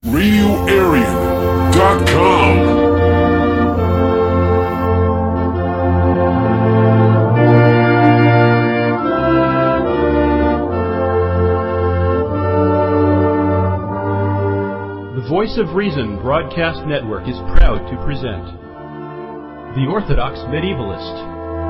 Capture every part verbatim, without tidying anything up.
Radio Aryan dot com. The Voice of Reason Broadcast Network is proud to present The Orthodox Medievalist.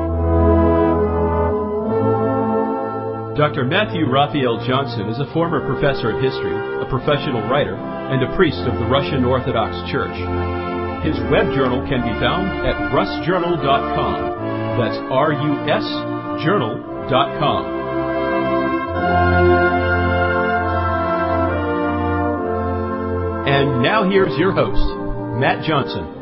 Doctor Matthew Raphael Johnson is a former professor of history, a professional writer, and a priest of the Russian Orthodox Church. His web journal can be found at rus journal dot com. That's R U S journal dot com. And now here's your host, Matt Johnson.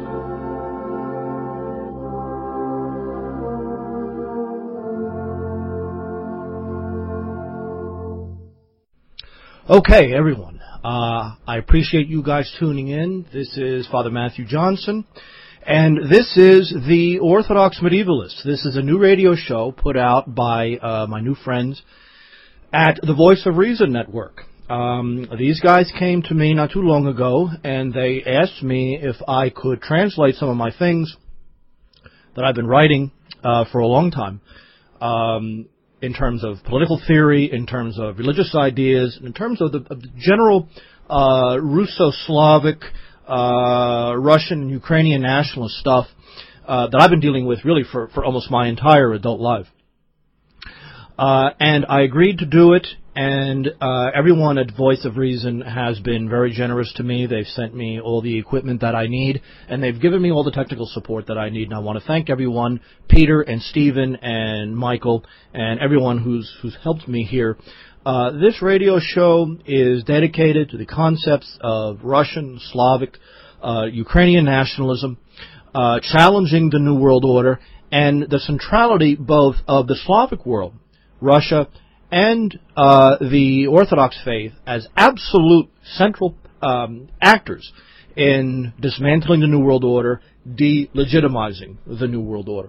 Okay, everyone. Uh, I appreciate you guys tuning in. This is Father Matthew Johnson, and this is the Orthodox Medievalist. This is a new radio show put out by uh, my new friends at the Voice of Reason Network. Um, these guys came to me not too long ago, and they asked me if I could translate some of my things that I've been writing uh, for a long time. Um, in terms of political theory, in terms of religious ideas, in terms of the, of the general uh, Russo-Slavic, uh, Russian and Ukrainian nationalist stuff uh, that I've been dealing with really for, for almost my entire adult life. Uh, and I agreed to do it, and uh, everyone at Voice of Reason has been very generous to me. They've sent me all the equipment that I need, and they've given me all the technical support that I need. And I want to thank everyone, Peter and Stephen and Michael, and everyone who's who's helped me here. Uh, this radio show is dedicated to the concepts of Russian, Slavic, uh, Ukrainian nationalism, uh, challenging the New World Order, and the centrality both of the Slavic world, Russia, and uh, the Orthodox faith as absolute central um, actors in dismantling the New World Order, delegitimizing the New World Order.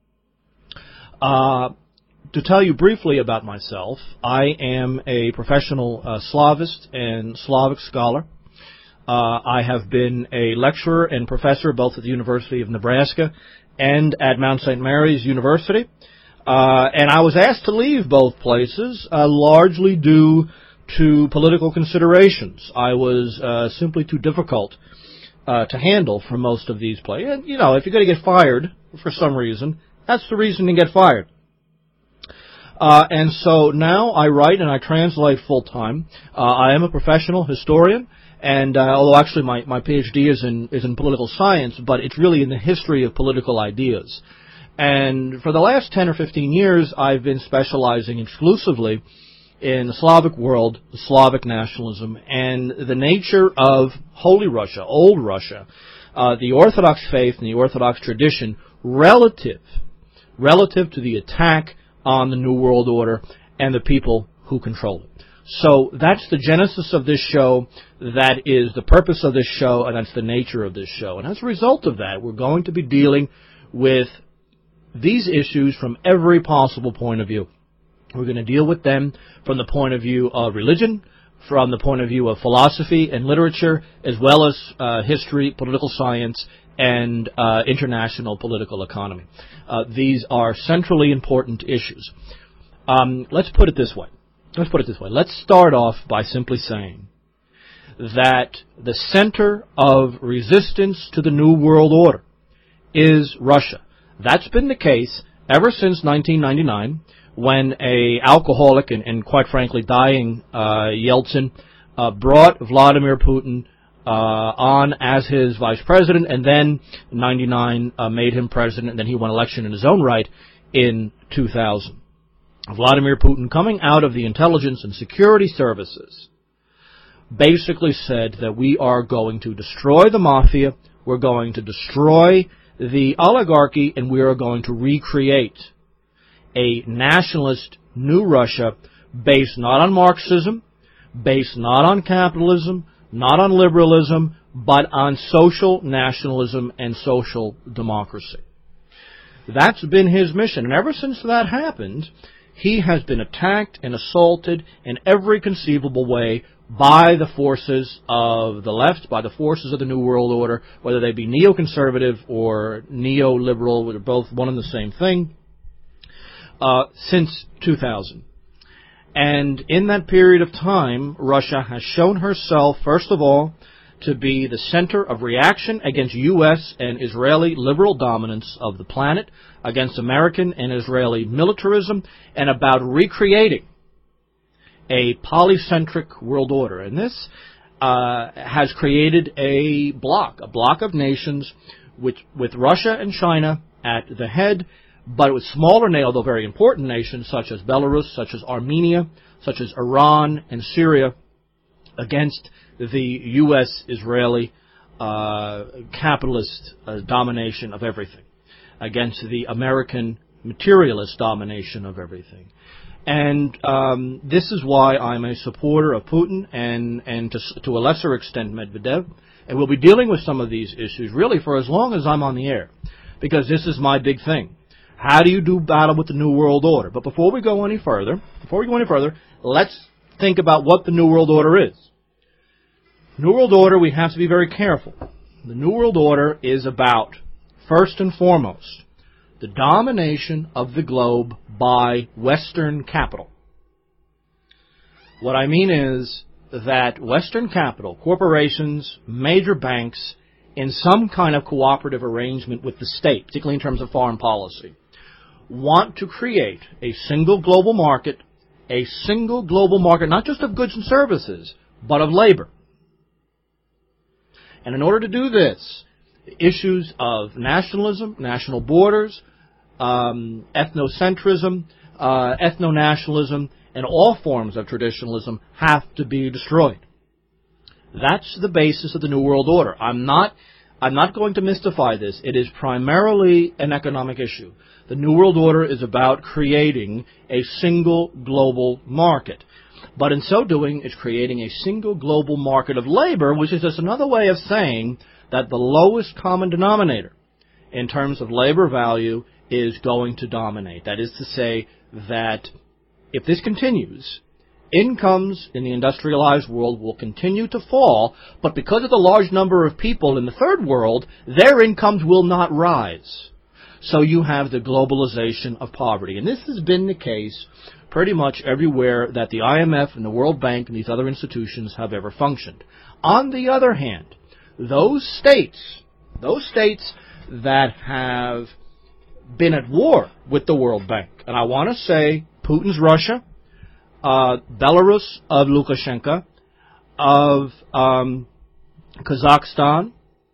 Uh, to tell you briefly about myself, I am a professional uh, Slavist and Slavic scholar. Uh, I have been a lecturer and professor both at the University of Nebraska and at Mount Saint Mary's University. Uh, and I was asked to leave both places, uh, largely due to political considerations. I was uh, simply too difficult uh, to handle for most of these places. And, you know, if you're going to get fired for some reason, that's the reason to get fired. Uh, and so now I write and I translate full-time. Uh, I am a professional historian, and uh, although actually my, my PhD is in, is in political science, but it's really in the history of political ideas. And for the last ten or fifteen years, I've been specializing exclusively in the Slavic world, the Slavic nationalism, and the nature of Holy Russia, Old Russia, uh, the Orthodox faith and the Orthodox tradition relative, relative to the attack on the New World Order and the people who control it. So that's the genesis of this show, that is the purpose of this show, and that's the nature of this show. And as a result of that, we're going to be dealing with these issues from every possible point of view. We're going to deal with them from the point of view of religion, from the point of view of philosophy and literature, as well as uh, history, political science, and uh, international political economy. Uh, these are centrally important issues. Um, let's put it this way. Let's put it this way. Let's start off by simply saying that the center of resistance to the New World Order is Russia. That's been the case ever since nineteen ninety-nine, when a alcoholic and, and quite frankly dying uh, Yeltsin uh, brought Vladimir Putin uh, on as his vice president, and then in ninety-nine uh, made him president, and then he won election in his own right in two thousand. Vladimir Putin, coming out of the intelligence and security services, basically said that we are going to destroy the mafia, we're going to destroy the oligarchy, and we are going to recreate a nationalist new Russia based not on Marxism, based not on capitalism, not on liberalism, but on social nationalism and social democracy. That's been his mission, and ever since that happened, he has been attacked and assaulted in every conceivable way by the forces of the left, by the forces of the New World Order, whether they be neoconservative or neoliberal, they're both one and the same thing, uh, since two thousand. And in that period of time, Russia has shown herself, first of all, to be the center of reaction against U S and Israeli liberal dominance of the planet, against American and Israeli militarism, and about recreating a polycentric world order. And this uh, has created a bloc, a bloc of nations which, with Russia and China at the head, but with smaller, although very important nations such as Belarus, such as Armenia, such as Iran and Syria, against the U S-Israeli uh, capitalist uh, domination of everything, against the American materialist domination of everything. And um, this is why I'm a supporter of Putin and, and to, to a lesser extent Medvedev. And we'll be dealing with some of these issues really for as long as I'm on the air, because this is my big thing. How do you do battle with the New World Order? But before we go any further, before we go any further, let's think about what the New World Order is. New World Order, we have to be very careful. The New World Order is about, first and foremost, the domination of the globe by Western capital. What I mean is that Western capital, corporations, major banks, in some kind of cooperative arrangement with the state, particularly in terms of foreign policy, want to create a single global market, a single global market, not just of goods and services, but of labor. And in order to do this, issues of nationalism, national borders, um, ethnocentrism, uh, ethno-nationalism, and all forms of traditionalism have to be destroyed. That's the basis of the New World Order. I'm not, I'm not going to mystify this. It is primarily an economic issue. The New World Order is about creating a single global market. But in so doing, it's creating a single global market of labor, which is just another way of saying that the lowest common denominator in terms of labor value is going to dominate. That is to say that if this continues, incomes in the industrialized world will continue to fall, but because of the large number of people in the third world, their incomes will not rise. So you have the globalization of poverty. And this has been the case pretty much everywhere that the I M F and the World Bank and these other institutions have ever functioned. On the other hand, those states, those states that have been at war with the World Bank, and I want to say Putin's Russia, uh, Belarus of Lukashenko, of um, Kazakhstan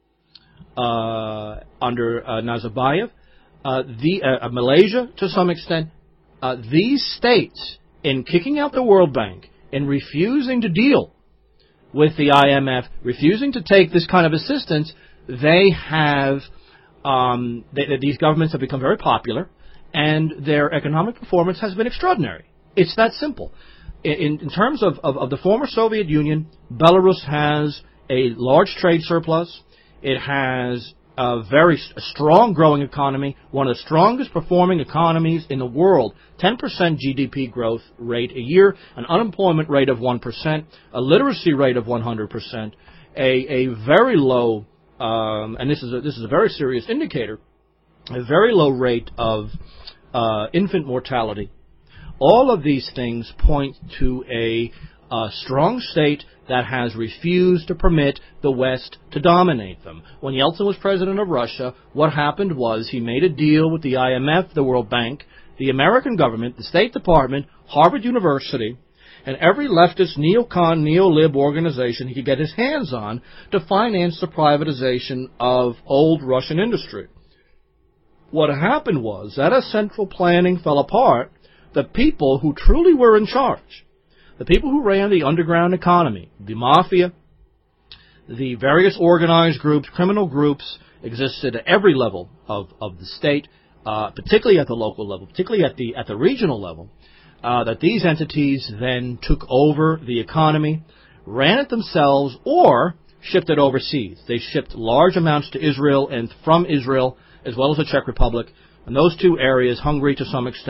uh, under uh, Nazarbayev, uh, the uh, Malaysia to some extent, uh, these states, in kicking out the World Bank, in refusing to deal with the I M F, refusing to take this kind of assistance, they have, um, they, these governments have become very popular, and their economic performance has been extraordinary. It's that simple. In, in terms of, of, of the former Soviet Union, Belarus has a large trade surplus. It has a very strong growing economy, one of the strongest performing economies in the world, ten percent G D P growth rate a year, an unemployment rate of one percent, a literacy rate of one hundred percent, a, a very low, um, and this is a, this is a very serious indicator, a very low rate of uh, infant mortality. All of these things point to a uh, strong state that has refused to permit the West to dominate them. When Yeltsin was president of Russia, what happened was he made a deal with the I M F, the World Bank, the American government, the State Department, Harvard University, and every leftist neocon, neo-lib organization he could get his hands on to finance the privatization of old Russian industry. What happened was that as central planning fell apart, the people who truly were in charge, the people who ran the underground economy, the mafia, the various organized groups, criminal groups, existed at every level of, of the state, uh, particularly at the local level, particularly at the at the regional level, uh, that these entities then took over the economy, ran it themselves, or shipped it overseas. They shipped large amounts to Israel and from Israel, as well as the Czech Republic, and those two areas, Hungary to some extent,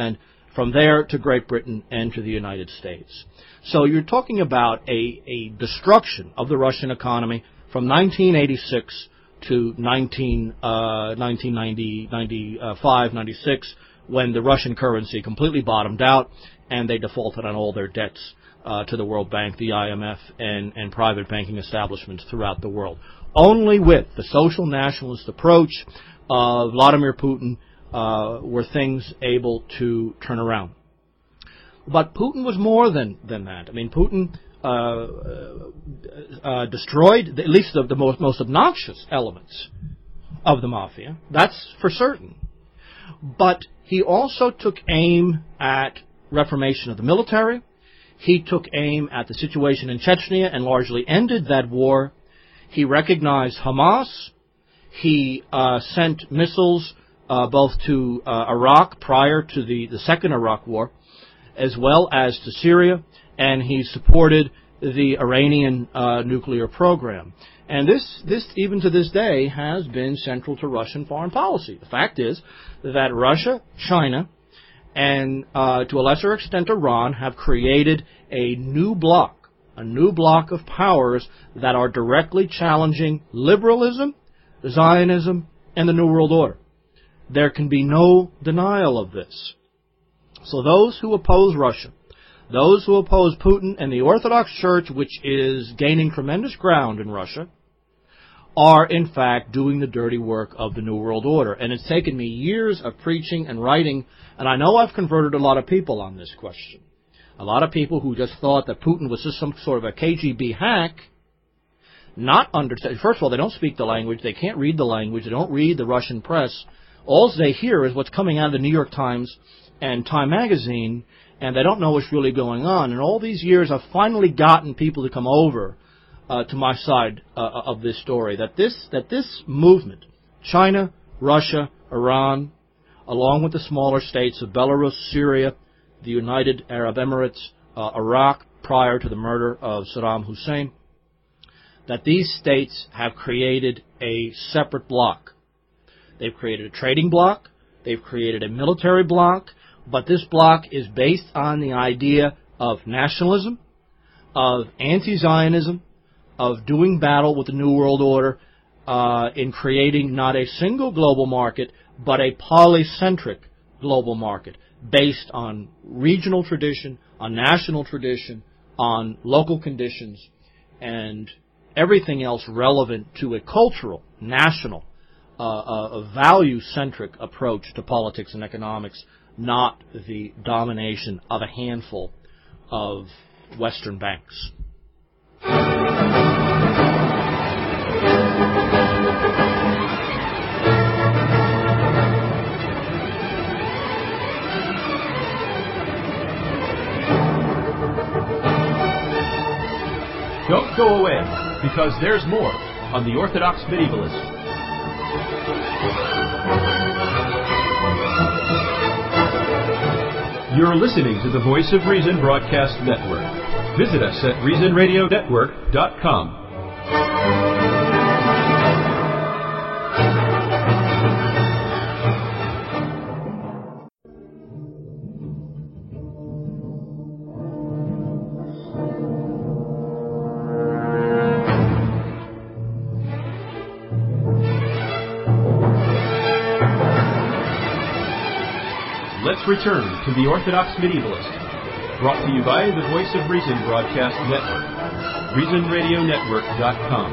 from there to Great Britain and to the United States. So you're talking about a, a destruction of the Russian economy from nineteen eighty-six to nineteen, uh, nineteen ninety, ninety-five, ninety-six, when the Russian currency completely bottomed out and they defaulted on all their debts uh, to the World Bank, the I M F, and, and private banking establishments throughout the world. Only with the social nationalist approach of Vladimir Putin uh, were things able to turn around. But Putin was more than, than that. I mean, Putin uh, uh, destroyed at least the, the most, most obnoxious elements of the mafia. That's for certain. But he also took aim at reformation of the military. He took aim at the situation in Chechnya and largely ended that war. He recognized Hamas. He uh, sent missiles uh, both to uh, Iraq prior to the, the Second Iraq War, as well as to Syria, and he supported the Iranian uh, nuclear program. And this, this, even to this day, has been central to Russian foreign policy. The fact is that Russia, China, and uh, to a lesser extent Iran have created a new bloc, a new bloc of powers that are directly challenging liberalism, Zionism, and the New World Order. There can be no denial of this. So those who oppose Russia, those who oppose Putin and the Orthodox Church, which is gaining tremendous ground in Russia, are in fact doing the dirty work of the New World Order. And it's taken me years of preaching and writing, and I know I've converted a lot of people on this question. A lot of people who just thought that Putin was just some sort of a K G B hack, not understand. First of all, they don't speak the language, they can't read the language, they don't read the Russian press. All they hear is what's coming out of the New York Times and Time Magazine, and they don't know what's really going on. And all these years, I've finally gotten people to come over uh, to my side uh, of this story. That this that this movement, China, Russia, Iran, along with the smaller states of Belarus, Syria, the United Arab Emirates, uh, Iraq, prior to the murder of Saddam Hussein, that these states have created a separate bloc. They've created a trading bloc. They've created a military bloc. But this bloc is based on the idea of nationalism, of anti-Zionism, of doing battle with the New World Order uh, in creating not a single global market, but a polycentric global market based on regional tradition, on national tradition, on local conditions, and everything else relevant to a cultural, national, uh, a value-centric approach to politics and economics, not the domination of a handful of Western banks. Don't go away, because there's more on The Orthodox Medievalist. You're listening to the Voice of Reason Broadcast Network. Visit us at reason radio network dot com. Let's return to The Orthodox Medievalist, brought to you by the Voice of Reason Broadcast Network, reason radio network dot com.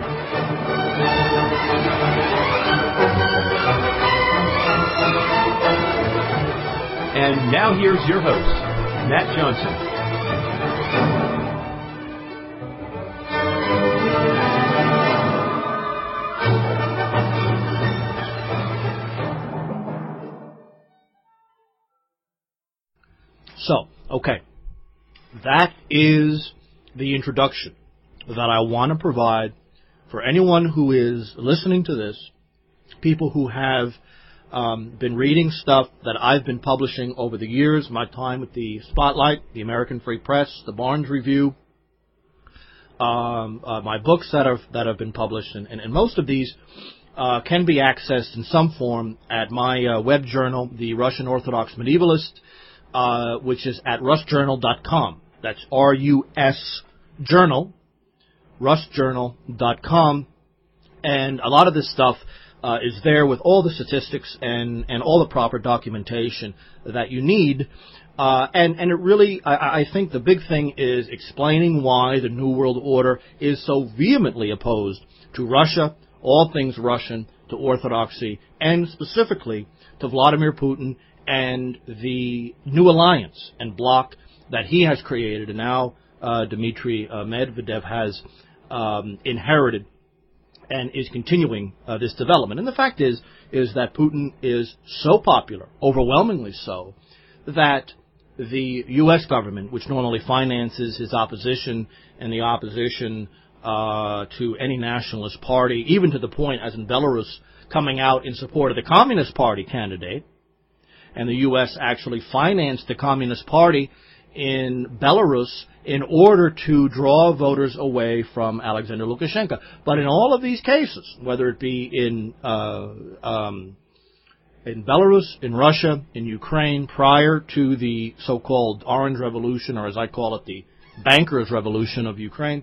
And now here's your host, Matt Johnson. So, okay, that is the introduction that I want to provide for anyone who is listening to this, people who have um, been reading stuff that I've been publishing over the years, my time with the Spotlight, the American Free Press, the Barnes Review, um, uh, my books that have, that have been published, and, and, and most of these uh, can be accessed in some form at my uh, web journal, the Russian Orthodox Medievalist. uh, which is at rus journal dot com. That's R U S Journal, rus journal dot com. And a lot of this stuff uh, is there with all the statistics and, and all the proper documentation that you need. Uh, and, and it really, I, I think the big thing is explaining why the New World Order is so vehemently opposed to Russia, all things Russian, to orthodoxy, and specifically to Vladimir Putin and the new alliance and bloc that he has created, and now uh, Dmitry uh, Medvedev has um, inherited and is continuing uh, this development. And the fact is, is that Putin is so popular, overwhelmingly so, that the U S government, which normally finances his opposition and the opposition uh, to any nationalist party, even to the point, as in Belarus, coming out in support of the Communist Party candidate, and the U S actually financed the Communist Party in Belarus in order to draw voters away from Alexander Lukashenko. But in all of these cases, whether it be in uh, um, in Belarus, in Russia, in Ukraine, prior to the so-called Orange Revolution, or as I call it, the Bankers' Revolution of Ukraine,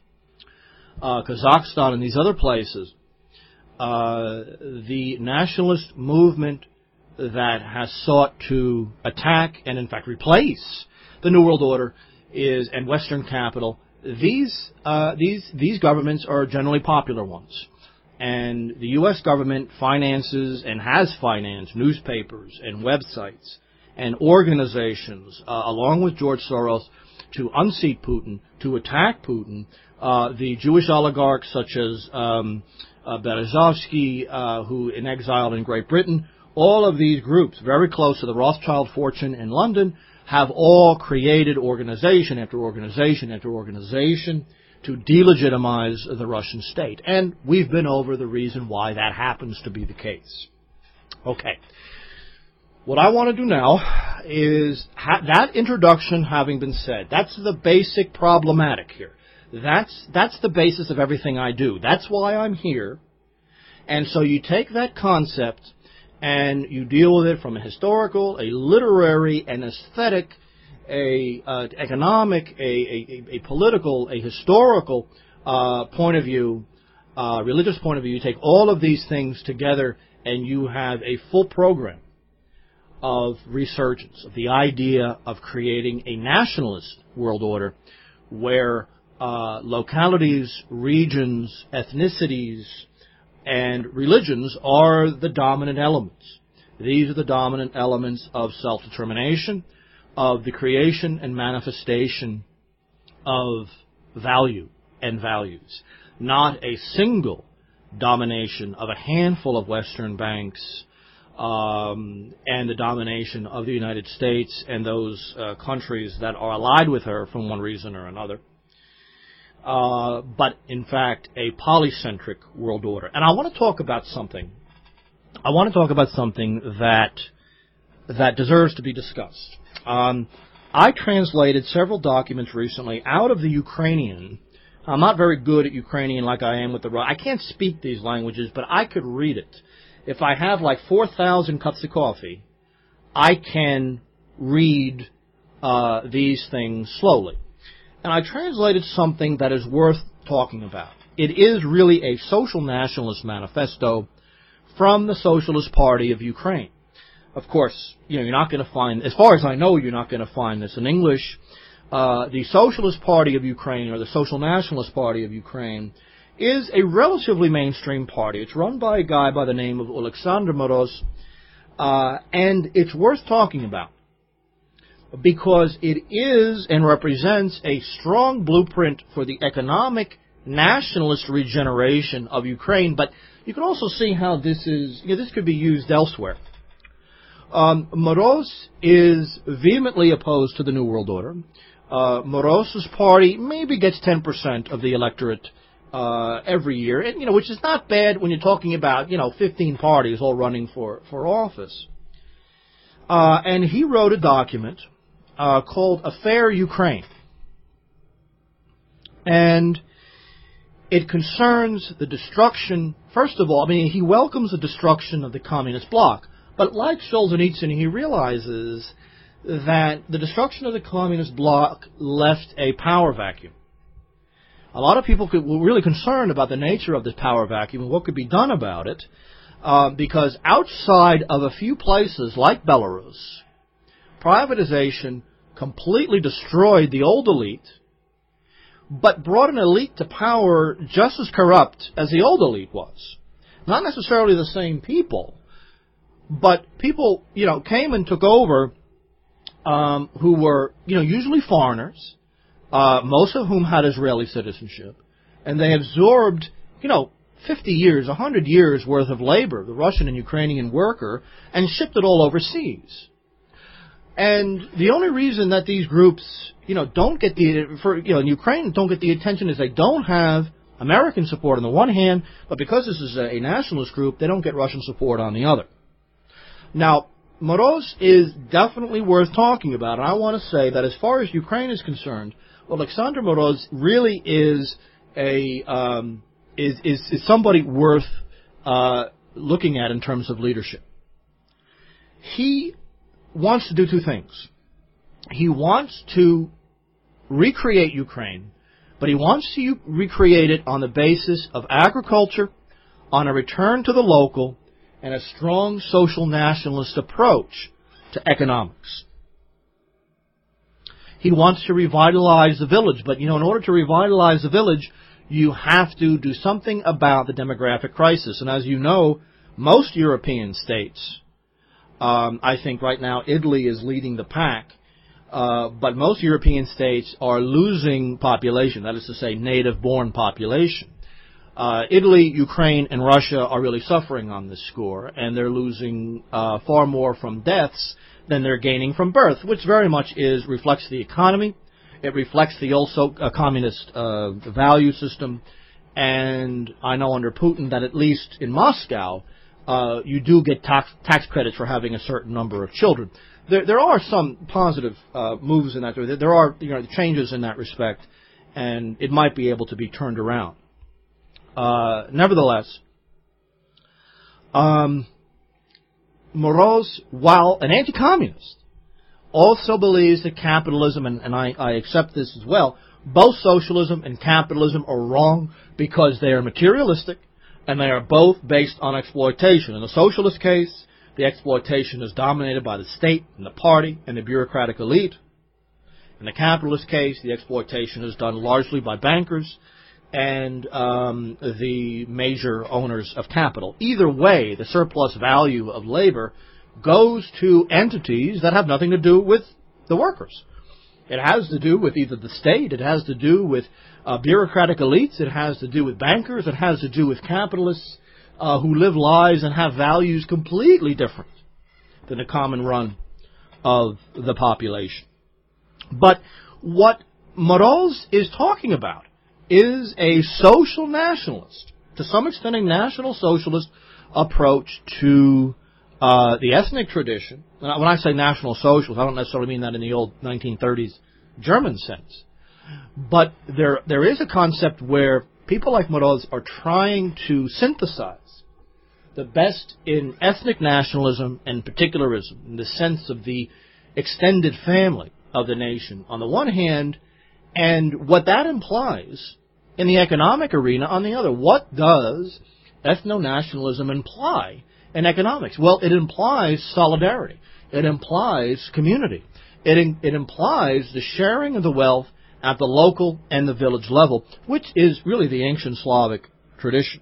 uh, Kazakhstan, and these other places, uh, the nationalist movement that has sought to attack and, in fact, replace the New World Order is and Western capital. These uh, these these governments are generally popular ones, and the U S government finances and has financed newspapers and websites and organizations, uh, along with George Soros, to unseat Putin, to attack Putin. Uh, the Jewish oligarchs such as um, uh, Berezovsky, uh, who in exile in Great Britain, all of these groups, very close to the Rothschild fortune in London, have all created organization after organization after organization to delegitimize the Russian state. And we've been over the reason why that happens to be the case. Okay. What I want to do now is, ha- that introduction having been said, that's the basic problematic here. That's, that's the basis of everything I do. That's why I'm here. And so you take that concept and you deal with it from a historical, a literary, an aesthetic, a uh, economic, a, a, a political, a historical uh, point of view, uh, religious point of view. You take all of these things together and you have a full program of resurgence, of the idea of creating a nationalist world order where uh, localities, regions, ethnicities, and religions are the dominant elements. These are the dominant elements of self-determination, of the creation and manifestation of value and values. Not a single domination of a handful of Western banks um, and the domination of the United States and those uh, countries that are allied with her from one reason or another. Uh, but, in fact, a polycentric world order. And I want to talk about something. I want to talk about something that that deserves to be discussed. Um, I translated several documents recently out of the Ukrainian. I'm not very good at Ukrainian like I am with the Russian. I can't speak these languages, but I could read it. If I have like four thousand cups of coffee, I can read uh, these things slowly. And I translated something that is worth talking about. It is really a social nationalist manifesto from the Socialist Party of Ukraine. Of course, you know, you're not going to find, as far as I know, you're not going to find this in English. Uh, the Socialist Party of Ukraine, or the Social Nationalist Party of Ukraine, is a relatively mainstream party. It's run by a guy by the name of Alexander Moroz, uh, and it's worth talking about, because it is and represents a strong blueprint for the economic nationalist regeneration of Ukraine. But you can also see how this is, you know, this could be used elsewhere. Um, Moroz is vehemently opposed to the New World Order. Uh, Moroz's party maybe gets ten percent of the electorate uh, every year, and, you know, which is not bad when you're talking about, you know, fifteen parties all running for, for office. Uh, and he wrote a document Uh, called A Fair Ukraine. And it concerns the destruction, first of all, I mean, he welcomes the destruction of the communist bloc, but like Solzhenitsyn, he realizes that the destruction of the communist bloc left a power vacuum. A lot of people could, were really concerned about the nature of this power vacuum and what could be done about it, uh, because outside of a few places like Belarus, privatization completely destroyed the old elite, but brought an elite to power just as corrupt as the old elite was. Not necessarily the same people, but people, you know, came and took over um, who were, you know, usually foreigners, uh, most of whom had Israeli citizenship, and they absorbed, you know, fifty years, one hundred years worth of labor, the Russian and Ukrainian worker, and shipped it all overseas. And the only reason that these groups, you know, don't get the, for, you know, in Ukraine don't get the attention is they don't have American support on the one hand, but because this is a, a nationalist group, they don't get Russian support on the other. Now, Moroz is definitely worth talking about, and I want to say that as far as Ukraine is concerned, Alexander Moroz really is a um, is, is is somebody worth uh, looking at in terms of leadership. He wants to do two things. He wants to recreate Ukraine, but he wants to recreate it on the basis of agriculture, on a return to the local, and a strong social nationalist approach to economics. He wants to revitalize the village, but, you know, in order to revitalize the village, you have to do something about the demographic crisis. And as you know, most European states, um, I think right now Italy is leading the pack, uh, but most European states are losing population, that is to say native-born population. Uh, Italy, Ukraine, and Russia are really suffering on this score, and they're losing uh, far more from deaths than they're gaining from birth, which very much is reflects the economy. It reflects the also uh, communist uh, value system, and I know under Putin that at least in Moscow, uh, you do get tax, tax credits for having a certain number of children. There, there are some positive uh, moves in that. There are, you know, changes in that respect, and it might be able to be turned around. Uh, nevertheless, um, Moroz, while an anti-communist, also believes that capitalism, and, and I, I accept this as well, both socialism and capitalism are wrong because they are materialistic and they are both based on exploitation. In the socialist case, the exploitation is dominated by the state and the party and the bureaucratic elite. In the capitalist case, the exploitation is done largely by bankers and um, the major owners of capital. Either way, the surplus value of labor goes to entities that have nothing to do with the workers. It has to do with either the state, it has to do with uh, bureaucratic elites, it has to do with bankers, it has to do with capitalists uh, who live lives and have values completely different than the common run of the population. But what Moroz is talking about is a social nationalist, to some extent a national socialist approach to uh, the ethnic tradition. When I say national socialist, I don't necessarily mean that in the old nineteen thirties German sense. But there there is a concept where people like Moroz are trying to synthesize the best in ethnic nationalism and particularism, in the sense of the extended family of the nation, on the one hand, and what that implies in the economic arena on the other. What does ethno-nationalism imply in economics? Well, it implies solidarity. It implies community. It, it implies the sharing of the wealth at the local and the village level, which is really the ancient Slavic tradition.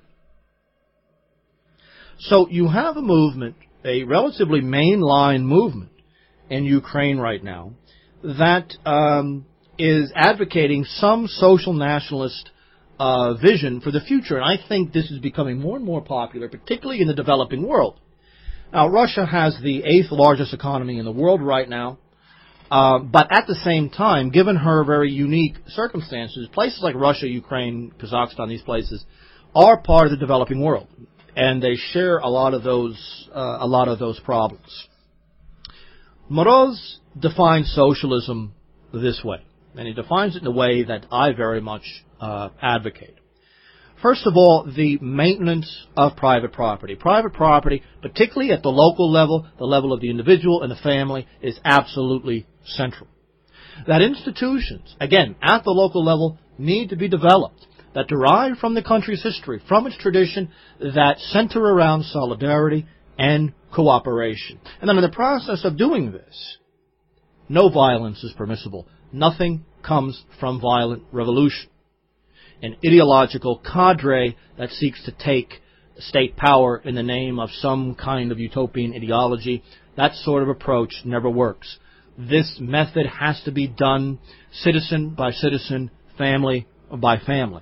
So you have a movement, a relatively mainline movement in Ukraine right now, that um, is advocating some social nationalist uh, vision for the future. And I think this is becoming more and more popular, particularly in the developing world. Now, Russia has the eighth largest economy in the world right now. Uh, but at the same time, given her very unique circumstances, places like Russia, Ukraine, Kazakhstan, these places, are part of the developing world. And they share a lot of those, uh, a lot of those problems. Moroz defines socialism this way, and he defines it in a way that I very much uh, advocate. First of all, the maintenance of private property. Private property, particularly at the local level, the level of the individual and the family, is absolutely central. That institutions, again, at the local level, need to be developed, that derive from the country's history, from its tradition, that center around solidarity and cooperation. And then in the process of doing this, no violence is permissible. Nothing comes from violent revolution. An ideological cadre that seeks to take state power in the name of some kind of utopian ideology, that sort of approach never works. This method has to be done citizen by citizen, family by family.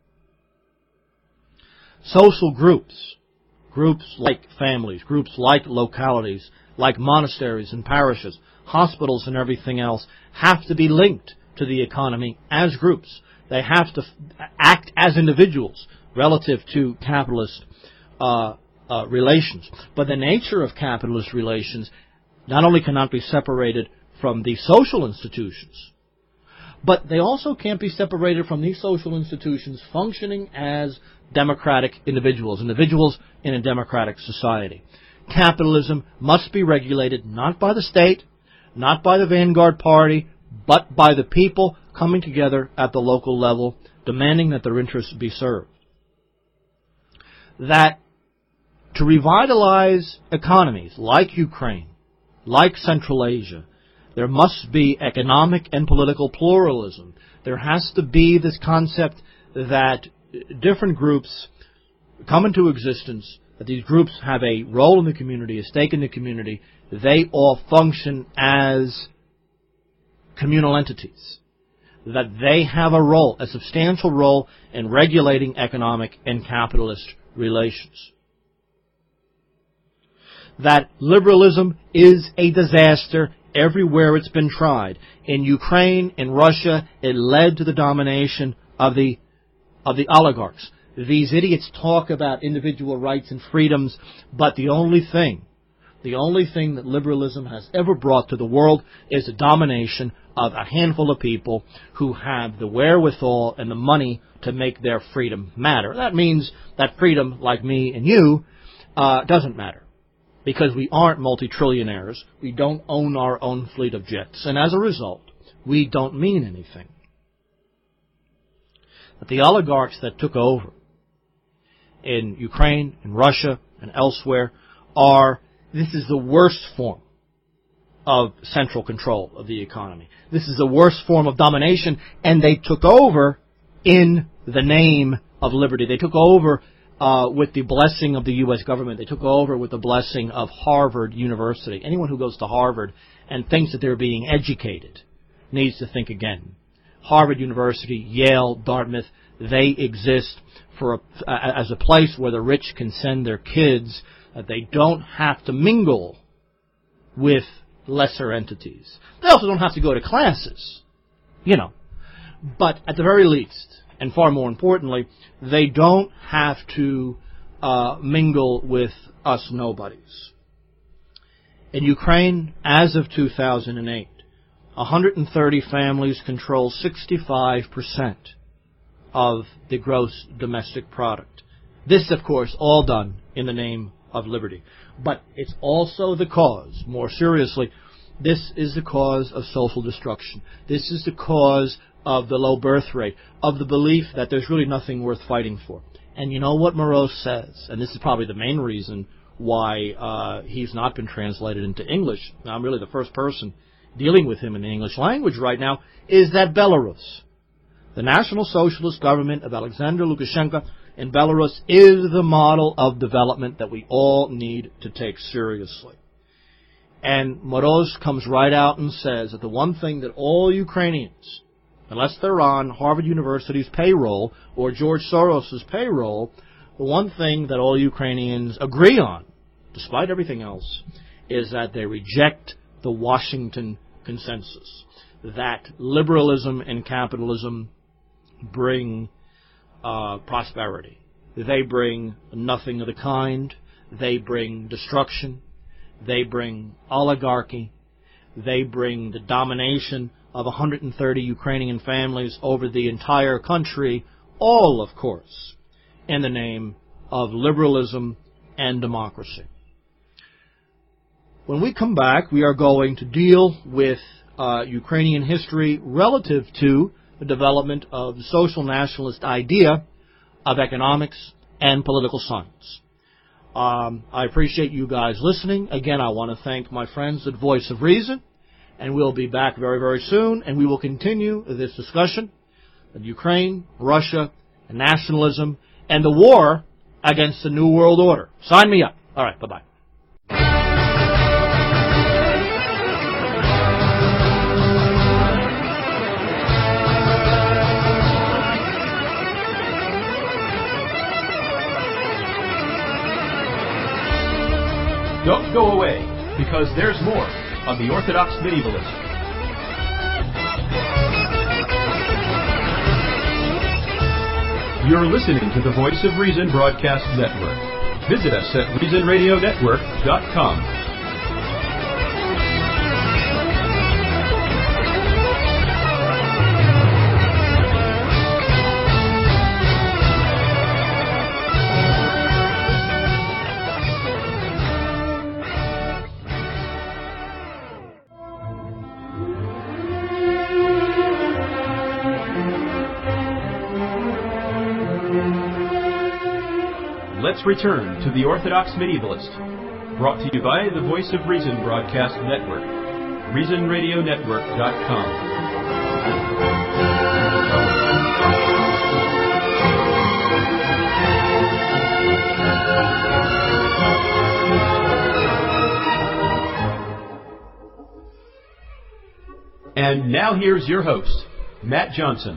Social groups, groups like families, groups like localities, like monasteries and parishes, hospitals and everything else, have to be linked to the economy as groups. They have to act as individuals relative to capitalist uh, uh, relations. But the nature of capitalist relations not only cannot be separated from the social institutions, but they also can't be separated from these social institutions functioning as democratic individuals, individuals in a democratic society. Capitalism must be regulated not by the state, not by the vanguard party, but by the people coming together at the local level, demanding that their interests be served. That to revitalize economies like Ukraine, like Central Asia, there must be economic and political pluralism. There has to be this concept that different groups come into existence, that these groups have a role in the community, a stake in the community. They all function as communal entities, that they have a role, a substantial role in regulating economic and capitalist relations. That liberalism is a disaster everywhere it's been tried. In Ukraine, in Russia, it led to the domination of the of the oligarchs. These idiots talk about individual rights and freedoms, but the only thing, the only thing that liberalism has ever brought to the world is the domination of a handful of people who have the wherewithal and the money to make their freedom matter. That means that freedom, like me and you, uh, doesn't matter, because we aren't multi-trillionaires. We don't own our own fleet of jets, and as a result, we don't mean anything. But the oligarchs that took over in Ukraine, in Russia, and elsewhere are, this is the worst form of central control of the economy. This is the worst form of domination, and they took over in the name of liberty. They took over uh, with the blessing of the U S government. They took over with the blessing of Harvard University. Anyone who goes to Harvard and thinks that they're being educated needs to think again. Harvard University, Yale, Dartmouth, they exist for a, as a place where the rich can send their kids, that they don't have to mingle with lesser entities. They also don't have to go to classes, you know. But at the very least, and far more importantly, they don't have to uh, mingle with us nobodies. In Ukraine, as of two thousand eight, one hundred thirty families control sixty-five percent of the gross domestic product. This, of course, all done in the name of liberty. But it's also the cause, more seriously, this is the cause of social destruction. This is the cause of the low birth rate, of the belief that there's really nothing worth fighting for. And you know what Morose says, and this is probably the main reason why uh, he's not been translated into English. Now, I'm really the first person dealing with him in the English language right now, is that Belarus, the National Socialist government of Alexander Lukashenko in Belarus, is the model of development that we all need to take seriously. And Morose comes right out and says that the one thing that all Ukrainians, unless they're on Harvard University's payroll or George Soros's payroll, the one thing that all Ukrainians agree on, despite everything else, is that they reject the Washington Consensus, that liberalism and capitalism bring uh, prosperity. They bring nothing of the kind. They bring destruction. They bring oligarchy. They bring the domination of one hundred thirty Ukrainian families over the entire country, all, of course, in the name of liberalism and democracy. When we come back, we are going to deal with uh, Ukrainian history relative to the development of the social nationalist idea of economics and political science. Um, I appreciate you guys listening. Again, I want to thank my friends at Voice of Reason, and we'll be back very, very soon, and we will continue this discussion of Ukraine, Russia, and nationalism, and the war against the New World Order. Sign me up. All right, bye-bye. Don't go away, because there's more on the Orthodox Medievalist. You're listening to the Voice of Reason Broadcast Network. Visit us at reason radio network dot com. Let's return to the Orthodox Medievalist, brought to you by the Voice of Reason Broadcast Network, reason radio network dot com. And now here's your host, Matt Johnson.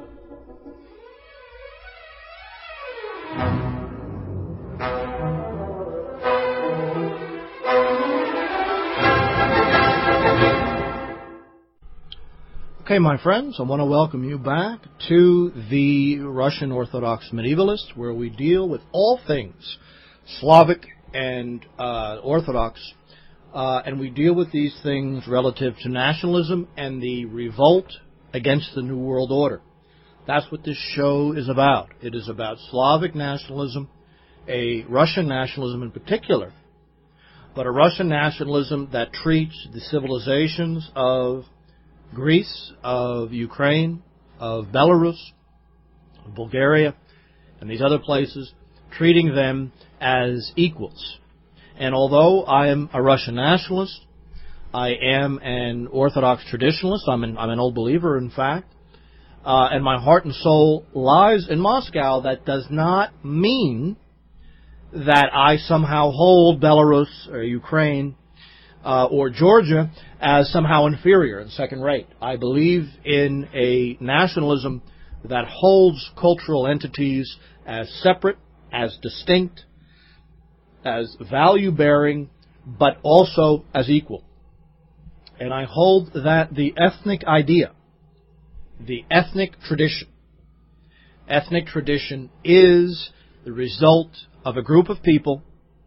Okay, my friends, I want to welcome you back to the Russian Orthodox Medievalist, where we deal with all things Slavic and uh, Orthodox, uh, and we deal with these things relative to nationalism and the revolt against the New World Order. That's what this show is about. It is about Slavic nationalism, a Russian nationalism in particular, but a Russian nationalism that treats the civilizations of Greece, of Ukraine, of Belarus, of Bulgaria, and these other places, treating them as equals. And although I am a Russian nationalist, I am an Orthodox traditionalist, I'm an, I'm an old believer, in fact, uh, and my heart and soul lies in Moscow, that does not mean that I somehow hold Belarus or Ukraine Uh, or Georgia as somehow inferior and second-rate. I believe in a nationalism that holds cultural entities as separate, as distinct, as value-bearing, but also as equal. And I hold that the ethnic idea, the ethnic tradition, ethnic tradition is the result of a group of people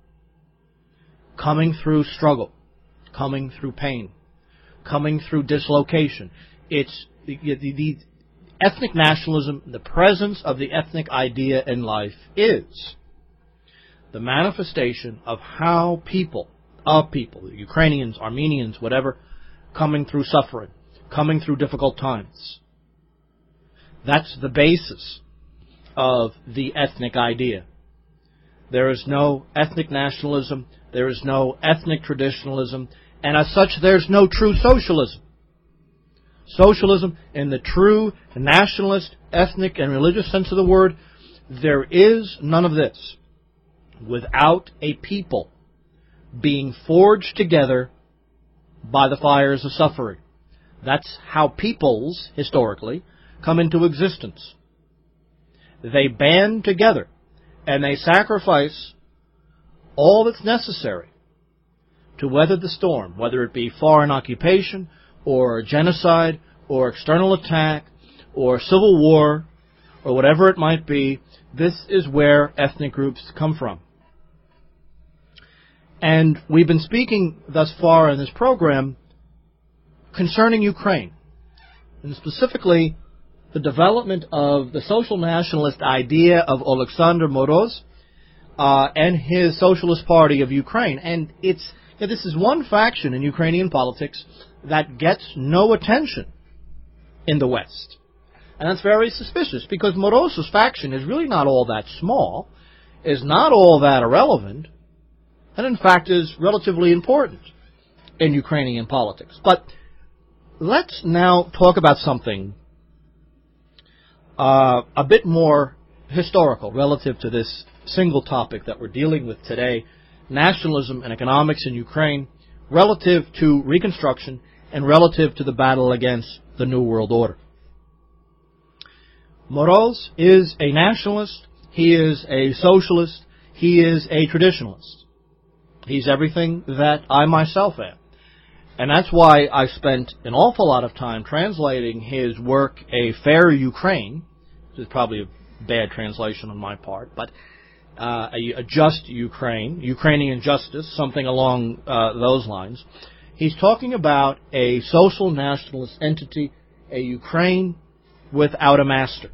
coming through struggle, coming through pain, coming through dislocation. It's the, the, the ethnic nationalism, the presence of the ethnic idea in life is the manifestation of how people, of people, the Ukrainians, Armenians, whatever, coming through suffering, coming through difficult times. That's the basis of the ethnic idea. There is no ethnic nationalism, there is no ethnic traditionalism, and as such, there's no true socialism. Socialism, in the true nationalist, ethnic, and religious sense of the word, there is none of this without a people being forged together by the fires of suffering. That's how peoples, historically, come into existence. They band together, and they sacrifice all that's necessary to weather the storm, whether it be foreign occupation, or genocide, or external attack, or civil war, or whatever it might be. This is where ethnic groups come from. And we've been speaking thus far in this program concerning Ukraine, and specifically the development of the social nationalist idea of Alexander Moroz uh, and his Socialist Party of Ukraine. And it's you know, this is one faction in Ukrainian politics that gets no attention in the West. And that's very suspicious, because Moroz's faction is really not all that small, is not all that irrelevant, and in fact is relatively important in Ukrainian politics. But let's now talk about something uh, a bit more historical relative to this single topic that we're dealing with today, nationalism and economics in Ukraine, relative to Reconstruction and relative to the battle against the New World Order. Moroz is a nationalist, he is a socialist, he is a traditionalist. He's everything that I myself am. And that's why I spent an awful lot of time translating his work, A Fair Ukraine, which is probably a bad translation on my part, but uh, a, a Just Ukraine, Ukrainian Justice, something along uh, those lines. He's talking about a social nationalist entity, a Ukraine without a master.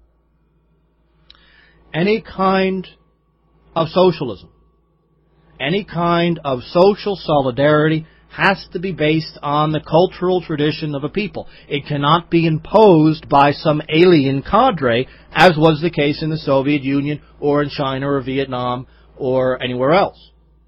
Any kind of socialism, any kind of social solidarity has to be based on the cultural tradition of a people. It cannot be imposed by some alien cadre, as was the case in the Soviet Union or in China or Vietnam or anywhere else.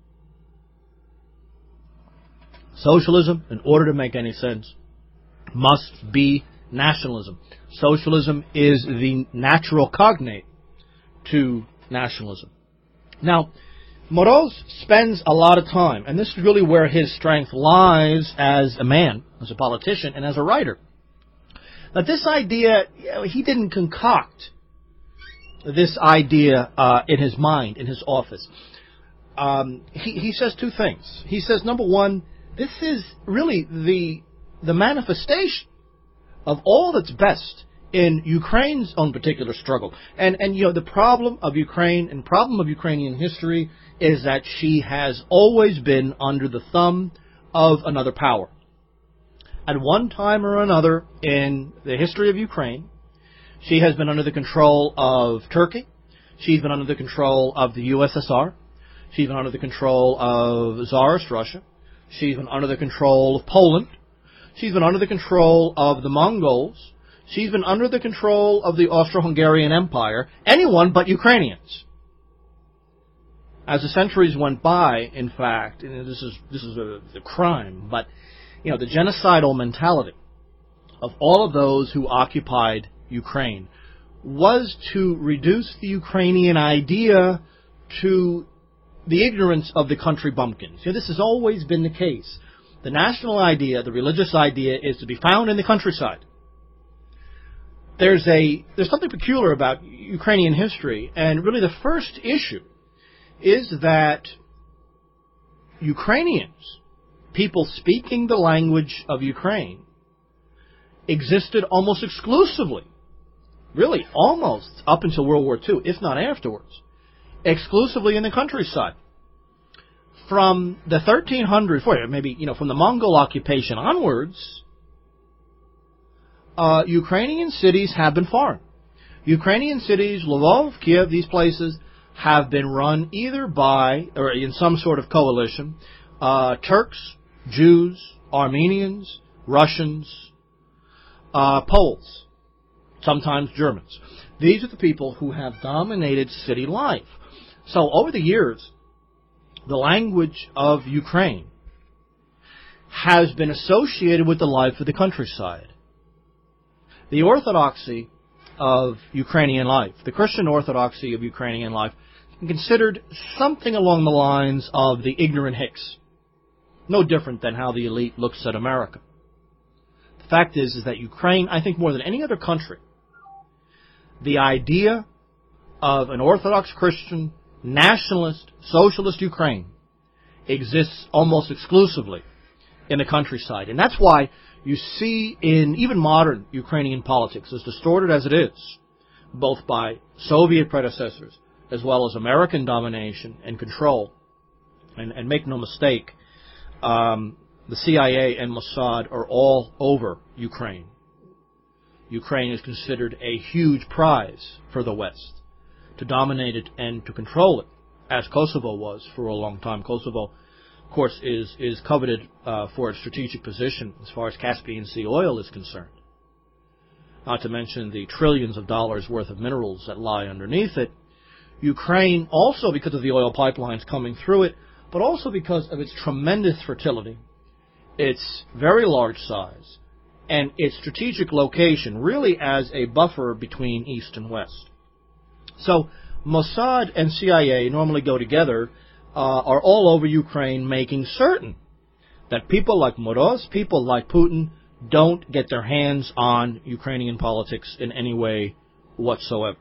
Socialism, in order to make any sense, must be nationalism. Socialism is the natural cognate to nationalism. Now, Moroz spends a lot of time, and this is really where his strength lies as a man, as a politician, and as a writer. That this idea, you know, he didn't concoct this idea uh, in his mind, in his office. Um, he, he says two things. He says, number one, this is really the the manifestation of all that's best in Ukraine's own particular struggle. And, and you know, the problem of Ukraine and problem of Ukrainian history is that she has always been under the thumb of another power. At one time or another in the history of Ukraine, she has been under the control of Turkey. She's been under the control of the U S S R. She's been under the control of Tsarist Russia. She's been under the control of Poland. She's been under the control of the Mongols. She's been under the control of the Austro-Hungarian Empire. Anyone but Ukrainians. As the centuries went by, in fact, and this is this is a, a crime, but you know, the genocidal mentality of all of those who occupied Ukraine was to reduce the Ukrainian idea to the ignorance of the country bumpkins. You know, this has always been the case. The national idea, the religious idea, is to be found in the countryside. There's a there's something peculiar about Ukrainian history, and really the first issue is that Ukrainians, people speaking the language of Ukraine, existed almost exclusively, really almost up until World War Two, if not afterwards, exclusively in the countryside. From the thirteen hundreds, maybe, you know, from the Mongol occupation onwards, uh, Ukrainian cities have been foreign. Ukrainian cities, Lvov, Kiev, these places have been run either by, or in some sort of coalition, uh, Turks, Jews, Armenians, Russians, uh, Poles, sometimes Germans. These are the people who have dominated city life. So over the years, the language of Ukraine has been associated with the life of the countryside. The orthodoxy of Ukrainian life, the Christian orthodoxy of Ukrainian life, is considered something along the lines of the ignorant hicks. No different than how the elite looks at America. The fact is, is that Ukraine, I think more than any other country, the idea of an Orthodox Christian, nationalist, socialist Ukraine exists almost exclusively in the countryside. And that's why you see in even modern Ukrainian politics, as distorted as it is, both by Soviet predecessors as well as American domination and control, and, and make no mistake, um, the C I A and Mossad are all over Ukraine. Ukraine is considered a huge prize for the West to dominate it and to control it, as Kosovo was for a long time. Kosovo, of course, is, is coveted uh, for its strategic position as far as Caspian Sea oil is concerned. Not to mention the trillions of dollars worth of minerals that lie underneath it. Ukraine, also because of the oil pipelines coming through it, but also because of its tremendous fertility, its very large size, and its strategic location, really as a buffer between East and West. So Mossad and C I A normally go together, uh, are all over Ukraine, making certain that people like Moroz, people like Putin, don't get their hands on Ukrainian politics in any way whatsoever.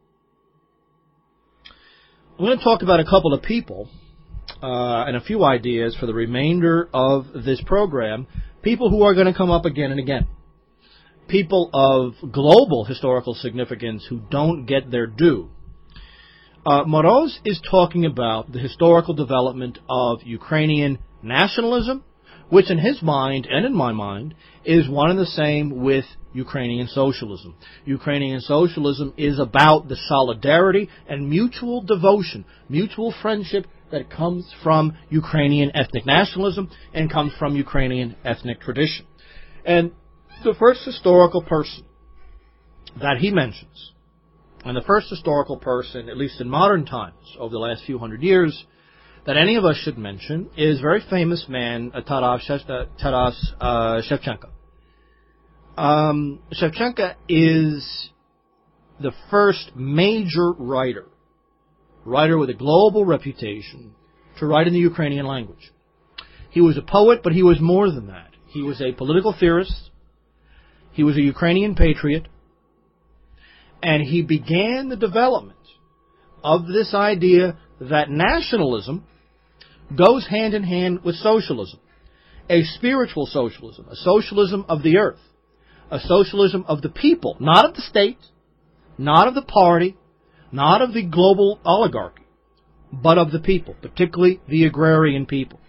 I'm going to talk about a couple of people uh, and a few ideas for the remainder of this program, people who are going to come up again and again. People of global historical significance who don't get their due. Uh, Moroz is talking about the historical development of Ukrainian nationalism, which in his mind, and in my mind, is one and the same with Ukrainian socialism. Ukrainian socialism is about the solidarity and mutual devotion, mutual friendship that comes from Ukrainian ethnic nationalism and comes from Ukrainian ethnic tradition. And the first historical person that he mentions, and the first historical person, at least in modern times, over the last few hundred years, that any of us should mention, is a very famous man, uh, Taras, uh, Taras uh, Shevchenko. Um, Shevchenko is the first major writer, writer with a global reputation, to write in the Ukrainian language. He was a poet, but he was more than that. He was a political theorist. He was a Ukrainian patriot. And he began the development of this idea that nationalism goes hand in hand with socialism, a spiritual socialism, a socialism of the earth, a socialism of the people, not of the state, not of the party, not of the global oligarchy, but of the people, particularly the agrarian people.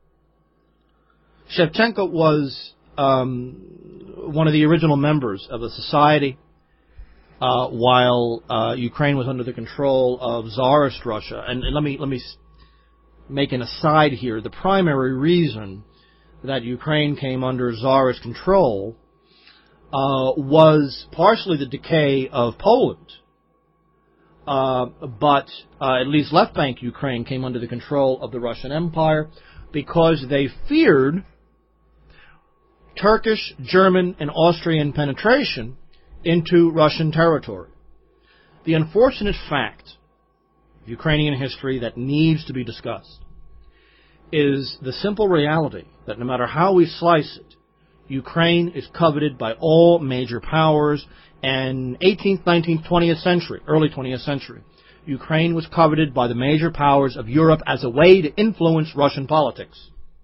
Shevchenko was um, one of the original members of the society uh, while uh, Ukraine was under the control of Tsarist Russia. And, and let me let me make an aside here. The primary reason that Ukraine came under Tsarist control uh, was partially the decay of Poland. Uh, but uh, at least left bank Ukraine came under the control of the Russian Empire because they feared Turkish, German, and Austrian penetration into Russian territory. The unfortunate fact of Ukrainian history that needs to be discussed is the simple reality that no matter how we slice it, Ukraine is coveted by all major powers. And eighteenth, nineteenth, twentieth century, early twentieth century, Ukraine was coveted by the major powers of Europe as a way to influence Russian politics.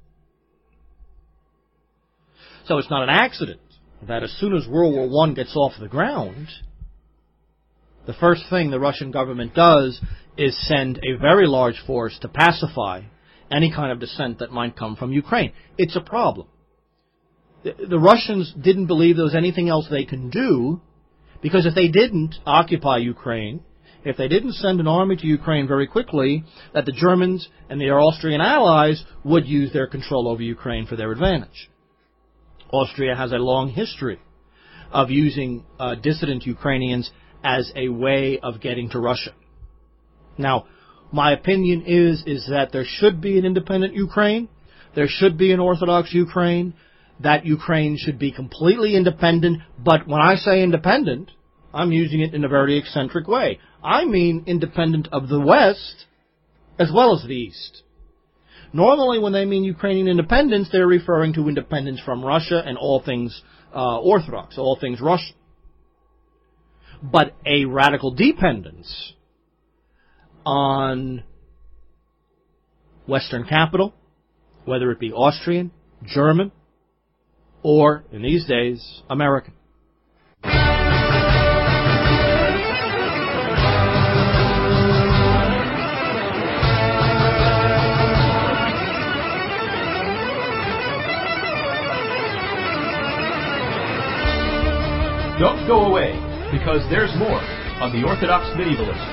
So it's not an accident that as soon as World War One gets off the ground, the first thing the Russian government does is send a very large force to pacify any kind of dissent that might come from Ukraine. It's a problem. The, the Russians didn't believe there was anything else they can do, because if they didn't occupy Ukraine, if they didn't send an army to Ukraine very quickly, that the Germans and their Austrian allies would use their control over Ukraine for their advantage. Austria has a long history of using uh, dissident Ukrainians as a way of getting to Russia. Now, my opinion is, is that there should be an independent Ukraine. There should be an Orthodox Ukraine. That Ukraine should be completely independent, but when I say independent, I'm using it in a very eccentric way. I mean independent of the West as well as the East. Normally when they mean Ukrainian independence, they're referring to independence from Russia and all things uh, Orthodox, all things Russian. But a radical dependence on Western capital, whether it be Austrian, German, or, in these days, American. Don't because there's more on the Orthodox Medievalist.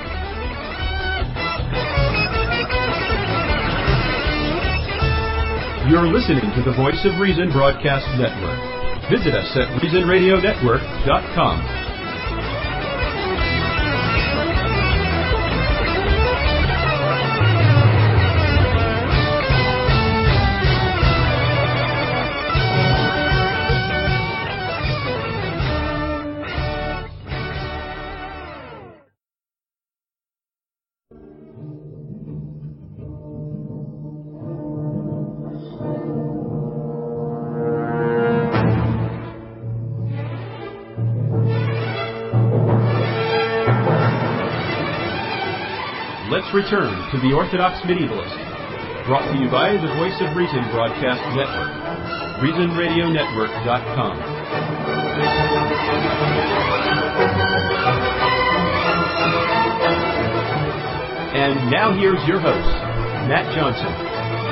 You're listening to the Voice of Reason Broadcast Network. Visit us at reason radio network dot com. Let's return to the Orthodox Medievalist, brought to you by the Voice of Reason Broadcast Network, reason radio network dot com. And now here's your host, Matt Johnson.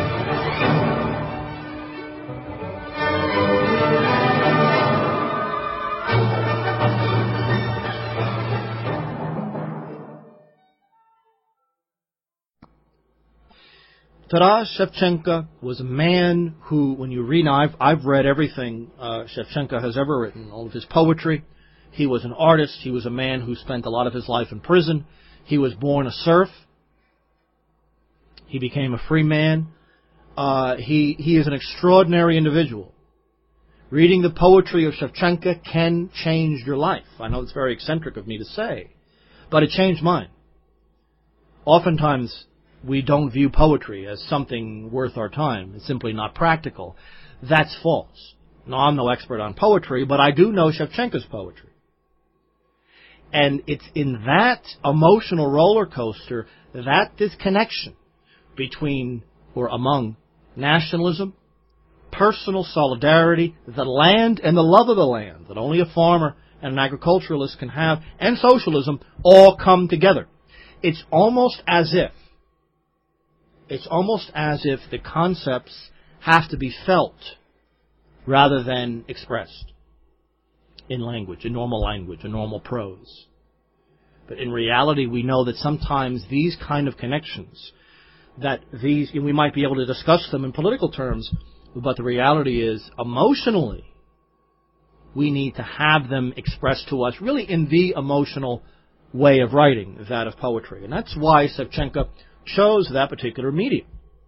Taras Shevchenko was a man who, when you read, now I've, I've read everything uh, Shevchenko has ever written, all of his poetry. He was an artist. He was a man who spent a lot of his life in prison. He was born a serf. He became a free man. Uh, he, he is an extraordinary individual. Reading the poetry of Shevchenko can change your life. I know it's very eccentric of me to say, but it changed mine. Oftentimes, we don't view poetry as something worth our time. It's simply not practical. That's false. Now, I'm no expert on poetry, but I do know Shevchenko's poetry. And it's in that emotional roller coaster, that disconnection between or among nationalism, personal solidarity, the land and the love of the land that only a farmer and an agriculturalist can have, and socialism all come together. It's almost as if It's almost as if the concepts have to be felt rather than expressed in language, in normal language, in normal prose. But in reality, we know that sometimes these kind of connections, that these, we might be able to discuss them in political terms, but the reality is, emotionally, we need to have them expressed to us really in the emotional way of writing, that of poetry. And that's why Shevchenko chose that particular medium.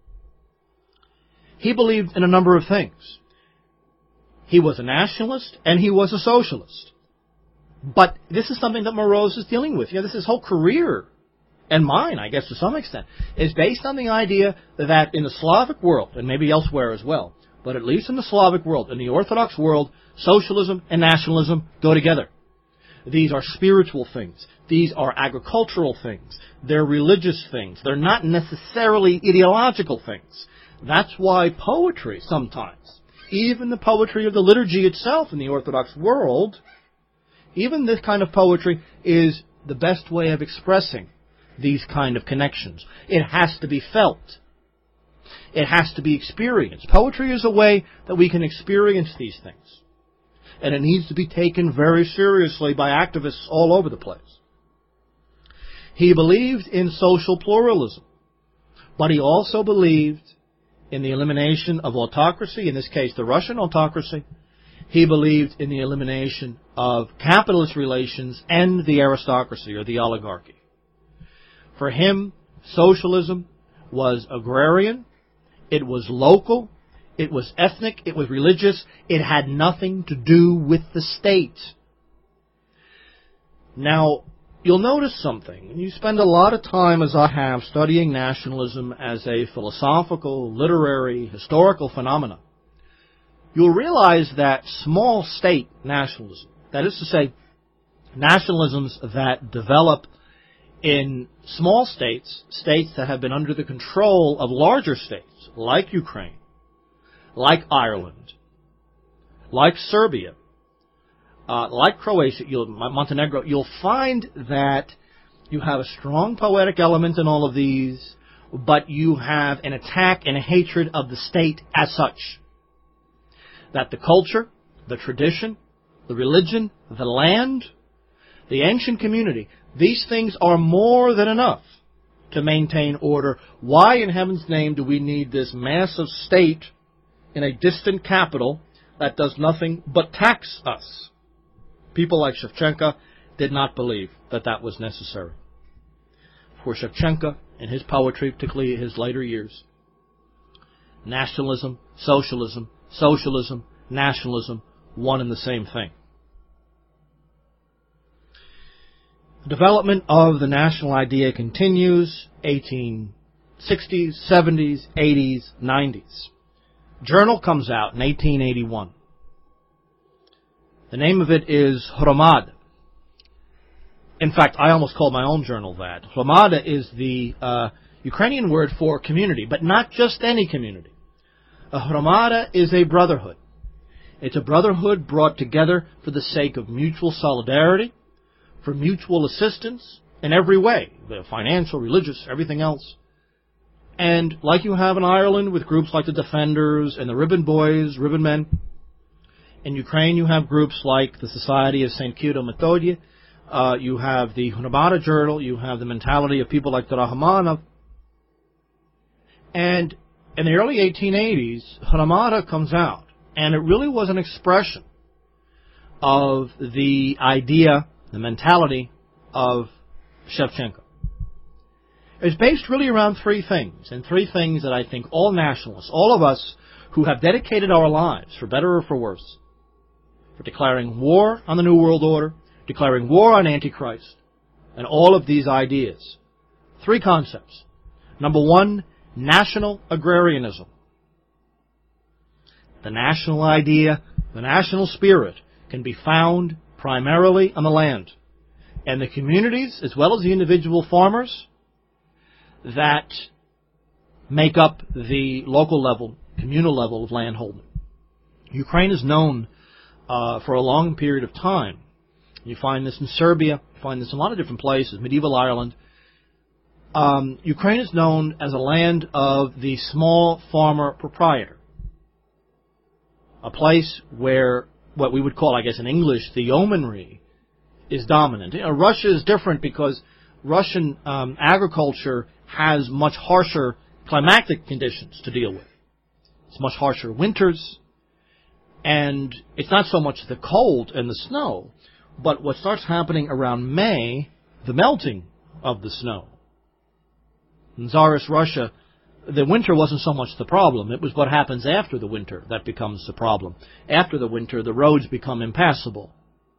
He believed in a number of things. He was a nationalist and he was a socialist. But this is something that Morose is dealing with. You know, this his whole career, and mine, I guess to some extent, is based on the idea that in the Slavic world, and maybe elsewhere as well, but at least in the Slavic world, in the Orthodox world, socialism and nationalism go together. These are spiritual things. These are agricultural things. They're religious things. They're not necessarily ideological things. That's why poetry sometimes, even the poetry of the liturgy itself in the Orthodox world, even this kind of poetry is the best way of expressing these kind of connections. It has to be felt. It has to be experienced. Poetry is a way that we can experience these things. And it needs to be taken very seriously by activists all over the place. He believed in social pluralism, but he also believed in the elimination of autocracy, in this case the Russian autocracy. He believed in the elimination of capitalist relations and the aristocracy or the oligarchy. For him, socialism was agrarian, it was local, it was ethnic, it was religious, it had nothing to do with the state. Now, you'll notice something. You spend a lot of time, as I have, studying nationalism as a philosophical, literary, historical phenomenon. You'll realize that small state nationalism, that is to say, nationalisms that develop in small states, states that have been under the control of larger states, like Ukraine, like Ireland, like Serbia, uh, like Croatia, you'll, Montenegro, you'll find that you have a strong poetic element in all of these, but you have an attack and a hatred of the state as such. That the culture, the tradition, the religion, the land, the ancient community, these things are more than enough to maintain order. Why in heaven's name do we need this massive state in a distant capital that does nothing but tax us? People like Shevchenko did not believe that that was necessary. For Shevchenko, in his poetry, particularly his later years, nationalism, socialism, socialism, nationalism, one and the same thing. The development of the national idea continues, eighteen sixties, seventies, eighties, nineties. Journal comes out in eighteen eighty-one. The name of it is Hromada. In fact, I almost called my own journal that. Hromada is the uh, Ukrainian word for community, but not just any community. A Hromada is a brotherhood. It's a brotherhood brought together for the sake of mutual solidarity, for mutual assistance in every way, financial, religious, everything else. And like you have in Ireland with groups like the Defenders and the Ribbon Boys, Ribbon Men, in Ukraine you have groups like the Society of Saint Kyrill-Methodius, uh, you have the Hromada Journal, you have the mentality of people like the Rachmanov. And in the early eighteen eighties, Hromada comes out, and it really was an expression of the idea, the mentality of Shevchenko. It's based really around three things, and three things that I think all nationalists, all of us who have dedicated our lives, for better or for worse, for declaring war on the New World Order, declaring war on Antichrist, and all of these ideas. Three concepts. Number one, national agrarianism. The national idea, the national spirit, can be found primarily on the land. And the communities, as well as the individual farmers, that make up the local level, communal level of landholding. Ukraine is known uh, for a long period of time. You find this in Serbia, you find this in a lot of different places, medieval Ireland. Um, Ukraine is known as a land of the small farmer proprietor. A place where what we would call, I guess in English, the yeomanry is dominant. You know, Russia is different because Russian um, agriculture has much harsher climatic conditions to deal with. It's much harsher winters, and it's not so much the cold and the snow, but what starts happening around May, the melting of the snow. In Tsarist Russia, the winter wasn't so much the problem. It was what happens after the winter that becomes the problem. After the winter, the roads become impassable.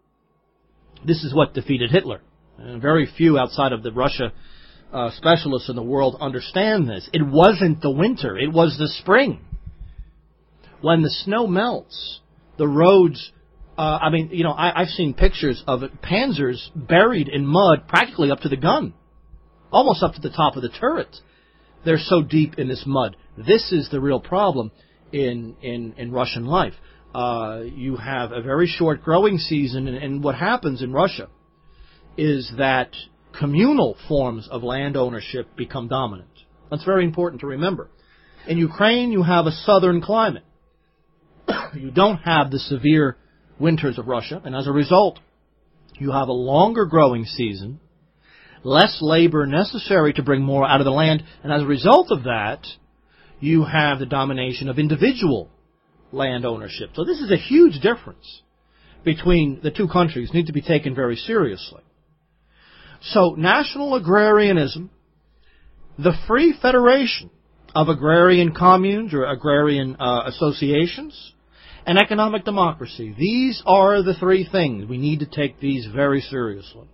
This is what defeated Hitler. And very few outside of the Russia uh, specialists in the world understand this. It wasn't the winter. It was the spring. When the snow melts, the roads, uh, I mean, you know, I, I've seen pictures of it, panzers buried in mud practically up to the gun, almost up to the top of the turret. They're so deep in this mud. This is the real problem in, in, in Russian life. Uh, you have a very short growing season, and, and what happens in Russia is that communal forms of land ownership become dominant. That's very important to remember. In Ukraine, you have a southern climate. You don't have the severe winters of Russia, and as a result, you have a longer growing season, less labor necessary to bring more out of the land, and as a result of that, you have the domination of individual land ownership. So this is a huge difference between the two countries, need to be taken very seriously. So national agrarianism, the free federation of agrarian communes or agrarian uh, associations, and economic democracy. These are the three things. We need to take these very seriously.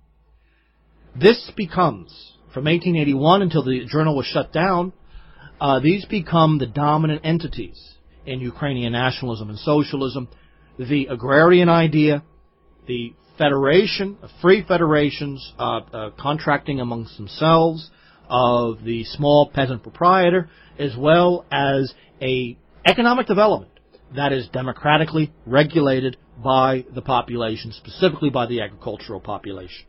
This becomes, from eighteen eighty-one until the journal was shut down, uh, these become the dominant entities in Ukrainian nationalism and socialism. The agrarian idea, the federation, free federations, uh, uh, contracting amongst themselves, of the small peasant proprietor, as well as a economic development that is democratically regulated by the population, specifically by the agricultural population.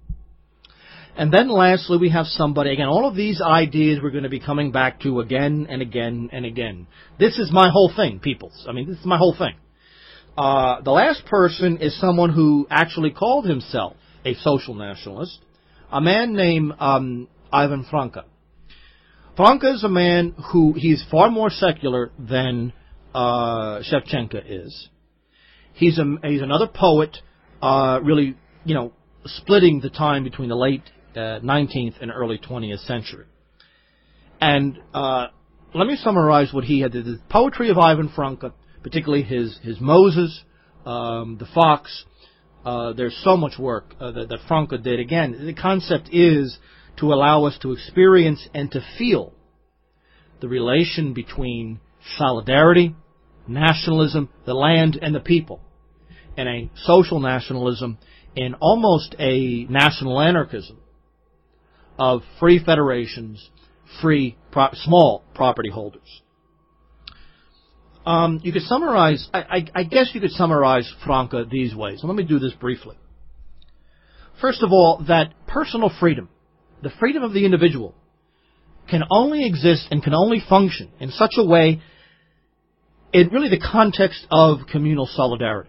And then lastly, we have somebody, again, all of these ideas we're going to be coming back to again and again and again. This is my whole thing, peoples. I mean, this is my whole thing. Uh, the last person is someone who actually called himself a social nationalist, a man named um, Ivan Franko. Franko is a man who, he's far more secular than uh, Shevchenko is. He's a, he's another poet, uh, really, you know, splitting the time between the late uh, nineteenth and early twentieth century. And uh, let me summarize what he had. The poetry of Ivan Franko, particularly his, his Moses, um, the Fox, uh, there's so much work uh, that, that Franko did. Again, the concept is to allow us to experience and to feel the relation between solidarity, nationalism, the land, and the people, and a social nationalism in almost a national anarchism of free federations, free pro small property holders. Um, you could summarize, I, I, I guess you could summarize Franko these ways. And let me do this briefly. First of all, that personal freedom, the freedom of the individual, can only exist and can only function in such a way in really the context of communal solidarity.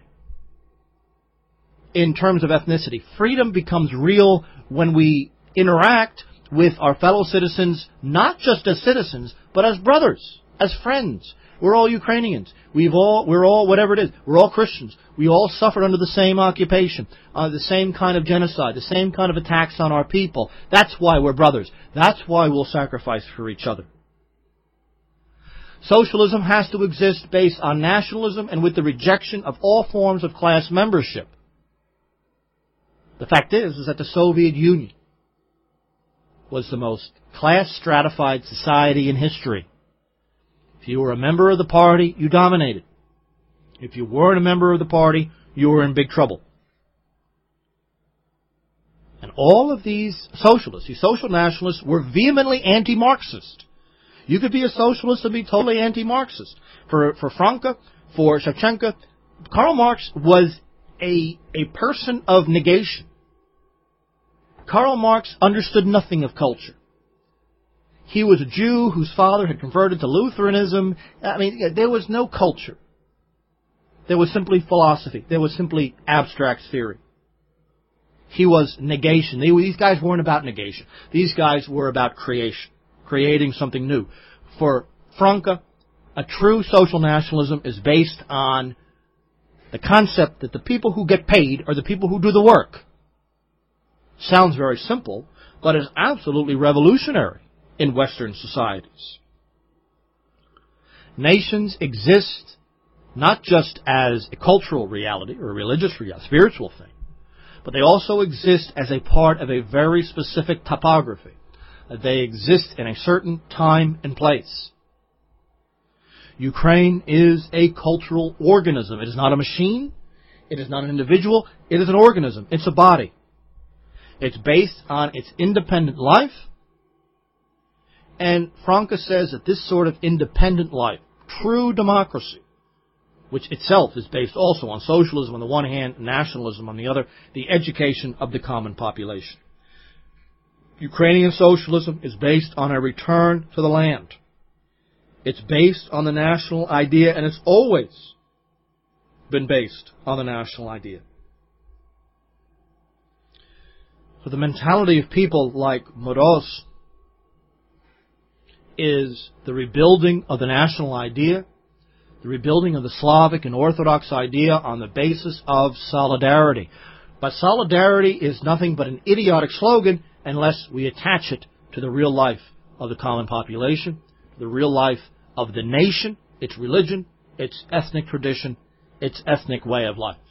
In terms of ethnicity, freedom becomes real when we interact with our fellow citizens, not just as citizens, but as brothers, as friends. We're all Ukrainians. We've all, we're all, whatever it is, we're all Christians. We all suffered under the same occupation, uh, the same kind of genocide, the same kind of attacks on our people. That's why we're brothers. That's why we'll sacrifice for each other. Socialism has to exist based on nationalism and with the rejection of all forms of class membership. The fact is, is that the Soviet Union was the most class-stratified society in history. If you were a member of the party, you dominated. If you weren't a member of the party, you were in big trouble. And all of these socialists, these social nationalists, were vehemently anti-Marxist. You could be a socialist and be totally anti-Marxist. For, for Franko, for Shevchenko, Karl Marx was a, a person of negation. Karl Marx understood nothing of culture. He was a Jew whose father had converted to Lutheranism. I mean, there was no culture. There was simply philosophy. There was simply abstract theory. He was negation. They, these guys weren't about negation. These guys were about creation, creating something new. For Franko, a true social nationalism is based on the concept that the people who get paid are the people who do the work. Sounds very simple, but is absolutely revolutionary in Western societies. Nations exist not just as a cultural reality or a religious reality, spiritual thing, but they also exist as a part of a very specific topography. They exist in a certain time and place. Ukraine is a cultural organism. It is not a machine. It is not an individual. It is an organism. It's a body. It's based on its independent life. And Franko says that this sort of independent life, true democracy, which itself is based also on socialism on the one hand, nationalism on the other, the education of the common population. Ukrainian socialism is based on a return to the land. It's based on the national idea, and it's always been based on the national idea. For the mentality of people like Moroz is the rebuilding of the national idea, the rebuilding of the Slavic and Orthodox idea on the basis of solidarity. But solidarity is nothing but an idiotic slogan unless we attach it to the real life of the common population, the real life of the nation, its religion, its ethnic tradition, its ethnic way of life.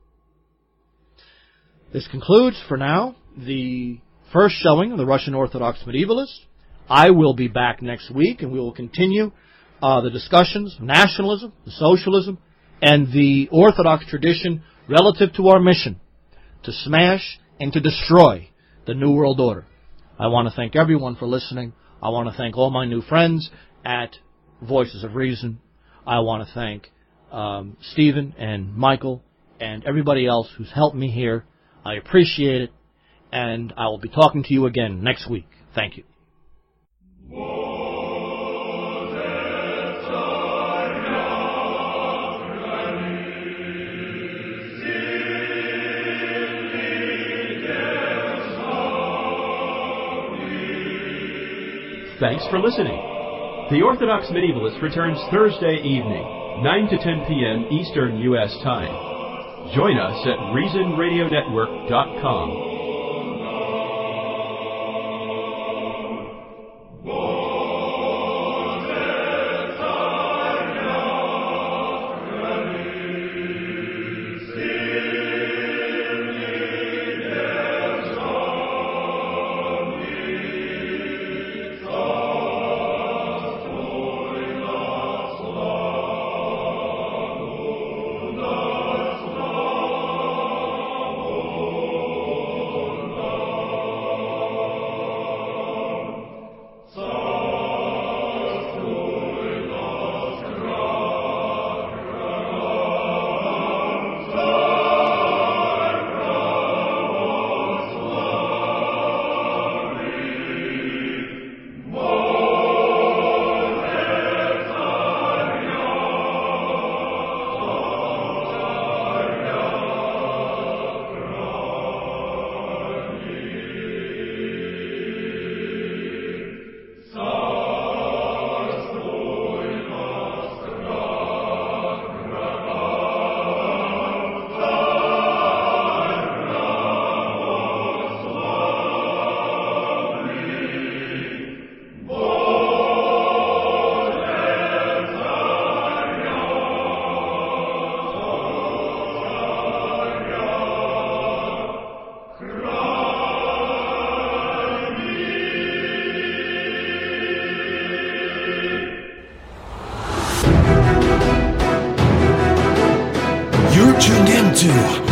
This concludes, for now, the first showing of the Russian Orthodox Medievalist. I will be back next week, and we will continue uh, the discussions of nationalism, the socialism, and the Orthodox tradition relative to our mission to smash and to destroy the New World Order. I want to thank everyone for listening. I want to thank all my new friends at Voices of Reason. I want to thank um, Stephen and Michael and everybody else who's helped me here. I appreciate it, and I will be talking to you again next week. Thank you. Thanks for listening. The Orthodox Medievalist returns Thursday evening, nine to ten p.m. Eastern U S time. Join us at reason radio network dot com. Tuned into